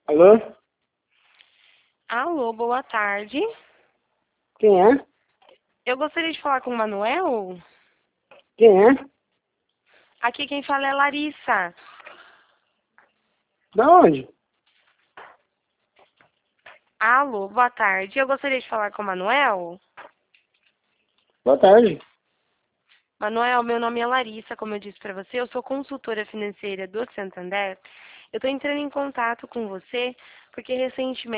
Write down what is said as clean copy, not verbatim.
Alô? Alô, boa tarde. Quem é? Eu gostaria de falar com o Manuel. Quem é? Aqui quem fala é Larissa. Da onde? Alô, boa tarde. Eu gostaria de falar com o Manuel. Boa tarde. Manuel, meu nome é Larissa, como eu disse para você, eu sou consultora financeira do Santander. Eu estou entrando em contato com você porque recentemente